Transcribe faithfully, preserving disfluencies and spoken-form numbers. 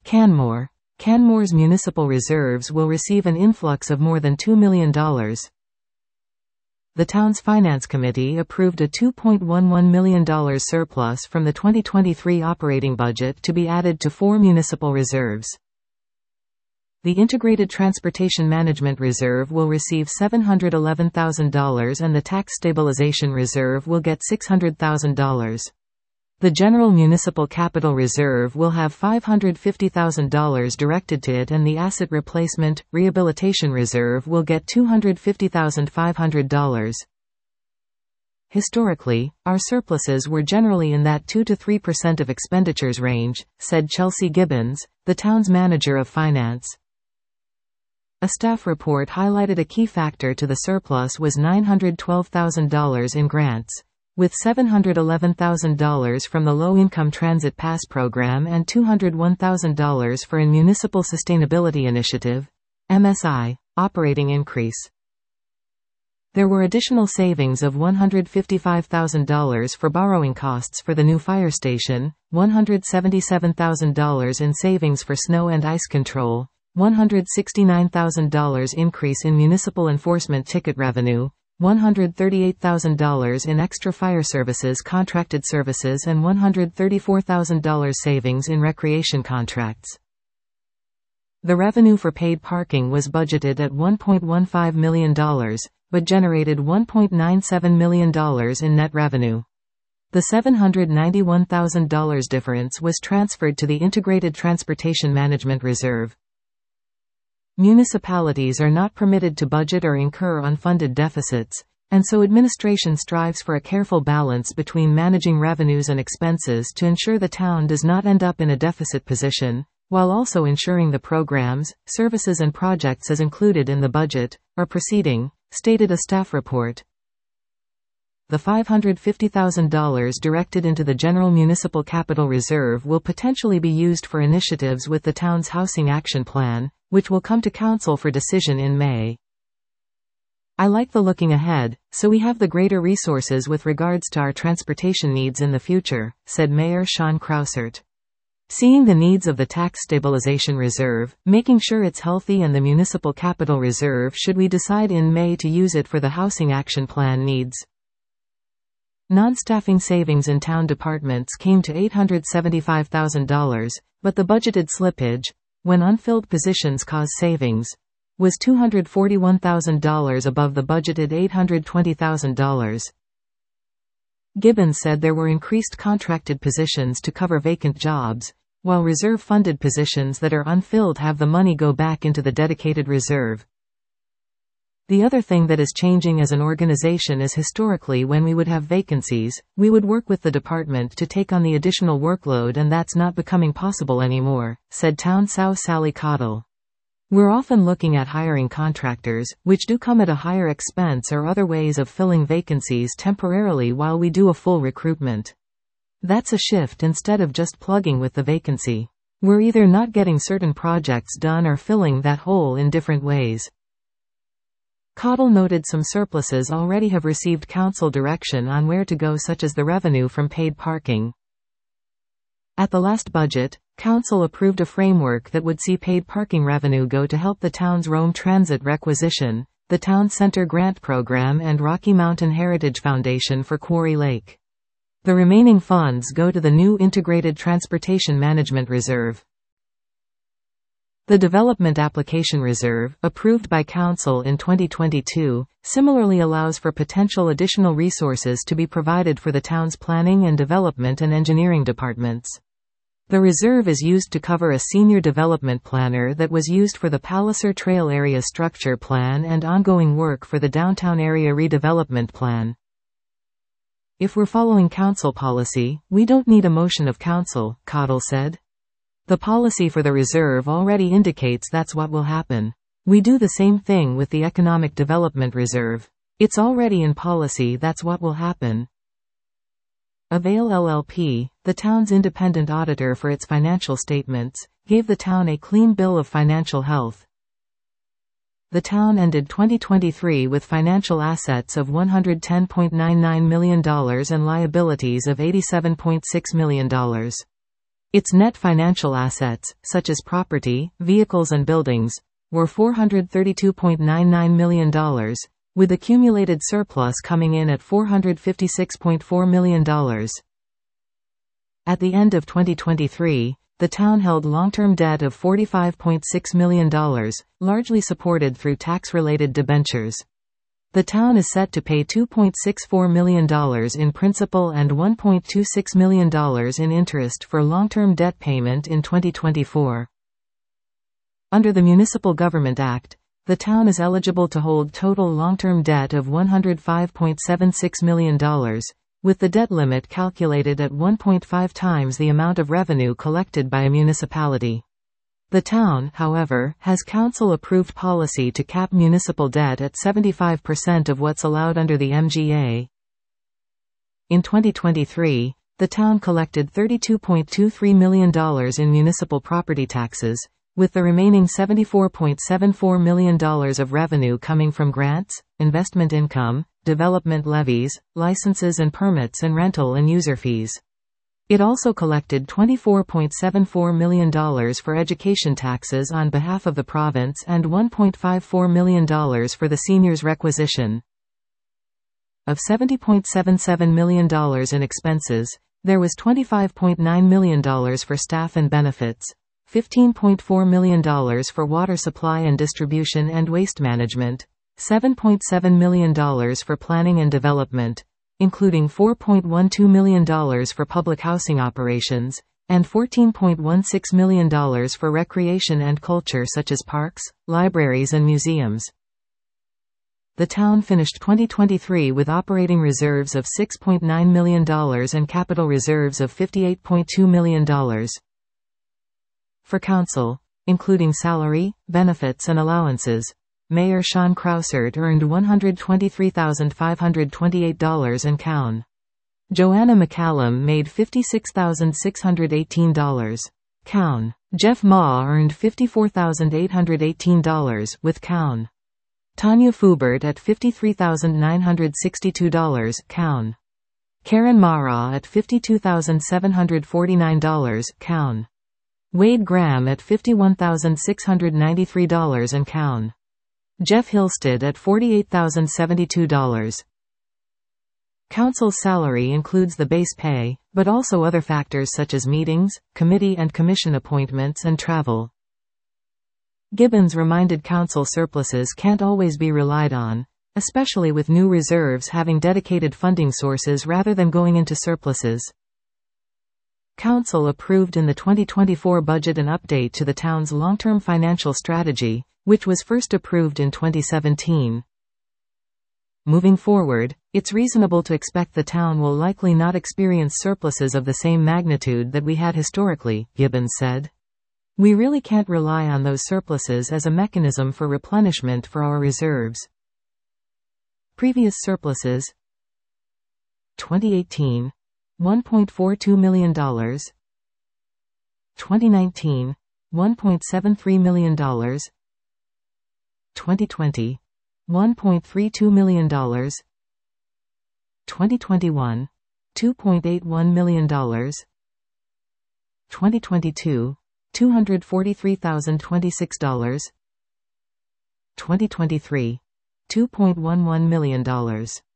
Canmore. Canmore's municipal reserves will receive an influx of more than two million dollars. The town's finance committee approved a two point one one million dollars surplus from the twenty twenty-three operating budget to be added to four municipal reserves. The Integrated Transportation Management Reserve will receive seven hundred eleven thousand dollars and the Tax Stabilization Reserve will get six hundred thousand dollars. The General Municipal Capital Reserve will have five hundred fifty thousand dollars directed to it and the Asset Replacement, Rehabilitation Reserve will get two hundred fifty thousand five hundred dollars. Historically, our surpluses were generally in that two to three percent of expenditures range, said Chelsea Gibbons, the town's manager of finance. A staff report highlighted a key factor to the surplus was nine hundred twelve thousand dollars in grants, with seven hundred eleven thousand dollars from the Low Income Transit Pass program and two hundred one thousand dollars for a Municipal Sustainability Initiative (M S I) operating increase. There were additional savings of one hundred fifty-five thousand dollars for borrowing costs for the new fire station, one hundred seventy-seven thousand dollars in savings for snow and ice control, one hundred sixty-nine thousand dollars increase in municipal enforcement ticket revenue, one hundred thirty-eight thousand dollars in extra fire services contracted services and one hundred thirty-four thousand dollars savings in recreation contracts. The revenue for paid parking was budgeted at one point one five million dollars, but generated one point nine seven million dollars in net revenue. The seven hundred ninety-one thousand dollars difference was transferred to the Integrated Transportation Management Reserve. Municipalities are not permitted to budget or incur unfunded deficits, and so administration strives for a careful balance between managing revenues and expenses to ensure the town does not end up in a deficit position, while also ensuring the programs, services and projects as included in the budget are proceeding, stated a staff report. The five hundred fifty thousand dollars directed into the General Municipal Capital Reserve will potentially be used for initiatives with the town's Housing Action Plan, which will come to Council for decision in May. I like the looking ahead, so we have the greater resources with regards to our transportation needs in the future, said Mayor Sean Krausert. Seeing the needs of the Tax Stabilization Reserve, making sure it's healthy and the Municipal Capital Reserve should we decide in May to use it for the Housing Action Plan needs. Non-staffing savings in town departments came to eight hundred seventy-five thousand dollars, but the budgeted slippage, when unfilled positions cause savings, was two hundred forty-one thousand dollars above the budgeted eight hundred twenty thousand dollars. Gibbons said there were increased contracted positions to cover vacant jobs, while reserve-funded positions that are unfilled have the money go back into the dedicated reserve. The other thing that is changing as an organization is historically when we would have vacancies, we would work with the department to take on the additional workload and that's not becoming possible anymore, said Town Sow Sally Cottle. We're often looking at hiring contractors, which do come at a higher expense or other ways of filling vacancies temporarily while we do a full recruitment. That's a shift instead of just plugging with the vacancy. We're either not getting certain projects done or filling that hole in different ways. Cottle noted some surpluses already have received council direction on where to go, such as the revenue from paid parking. At the last budget, council approved a framework that would see paid parking revenue go to help the town's Rome Transit Requisition, the Town Center Grant Program and Rocky Mountain Heritage Foundation for Quarry Lake. The remaining funds go to the new Integrated Transportation Management Reserve. The Development Application Reserve, approved by Council in twenty twenty-two, similarly allows for potential additional resources to be provided for the town's planning and development and engineering departments. The reserve is used to cover a senior development planner that was used for the Palliser Trail Area Structure Plan and ongoing work for the Downtown Area Redevelopment Plan. If we're following Council policy, we don't need a motion of Council, Cottle said. The policy for the reserve already indicates that's what will happen. We do the same thing with the Economic Development Reserve. It's already in policy, that's what will happen. Avail L L P, the town's independent auditor for its financial statements, gave the town a clean bill of financial health. The town ended twenty twenty-three with financial assets of one hundred ten point nine nine million dollars and liabilities of eighty-seven point six million dollars. Its net financial assets, such as property, vehicles and buildings, were four hundred thirty-two point nine nine million dollars, with accumulated surplus coming in at four hundred fifty-six point four million dollars. At the end of twenty twenty-three, the town held long-term debt of forty-five point six million dollars, largely supported through tax-related debentures. The town is set to pay two point six four million dollars in principal and one point two six million dollars in interest for long-term debt payment in twenty twenty-four. Under the Municipal Government Act, the town is eligible to hold total long-term debt of one hundred five point seven six million dollars, with the debt limit calculated at one point five times the amount of revenue collected by a municipality. The town, however, has council-approved policy to cap municipal debt at seventy-five percent of what's allowed under the M G A. In twenty twenty-three, the town collected thirty-two point two three million dollars in municipal property taxes, with the remaining seventy-four point seven four million dollars of revenue coming from grants, investment income, development levies, licenses and permits and rental and user fees. It also collected twenty-four point seven four million dollars for education taxes on behalf of the province and one point five four million dollars for the seniors' requisition. Of seventy point seven seven million dollars in expenses, there was twenty-five point nine million dollars for staff and benefits, fifteen point four million dollars for water supply and distribution and waste management, seven point seven million dollars for planning and development, including four point one two million dollars for public housing operations, and fourteen point one six million dollars for recreation and culture such as parks, libraries and museums. The town finished twenty twenty-three with operating reserves of six point nine million dollars and capital reserves of fifty-eight point two million dollars. For council, including salary, benefits and allowances, Mayor Sean Krausert earned one hundred twenty-three thousand five hundred twenty-eight dollars and Cown. Joanna McCallum made fifty-six thousand six hundred eighteen dollars. Cown. Jeff Ma earned fifty-four thousand eight hundred eighteen dollars, with Cown. Tanya Fubert at fifty-three thousand nine hundred sixty-two dollars, Cown. Karen Mara at fifty-two thousand seven hundred forty-nine dollars, Cown. Wade Graham at fifty-one thousand six hundred ninety-three dollars and Cown. Jeff Hilsted at forty-eight thousand seventy-two dollars. Council's salary includes the base pay, but also other factors such as meetings, committee and commission appointments and travel. Gibbons reminded council surpluses can't always be relied on, especially with new reserves having dedicated funding sources rather than going into surpluses. Council approved in the twenty twenty-four budget an update to the town's long-term financial strategy, which was first approved in twenty seventeen. Moving forward, it's reasonable to expect the town will likely not experience surpluses of the same magnitude that we had historically, Gibbons said. We really can't rely on those surpluses as a mechanism for replenishment for our reserves. Previous surpluses: twenty eighteen, one point four two million dollars. twenty nineteen, one point seven three million dollars. twenty twenty, one point three two million dollars. twenty twenty-one, two point eight one million dollars. twenty twenty-two, two hundred forty-three thousand twenty-six dollars. twenty twenty-three, two point one one million dollars.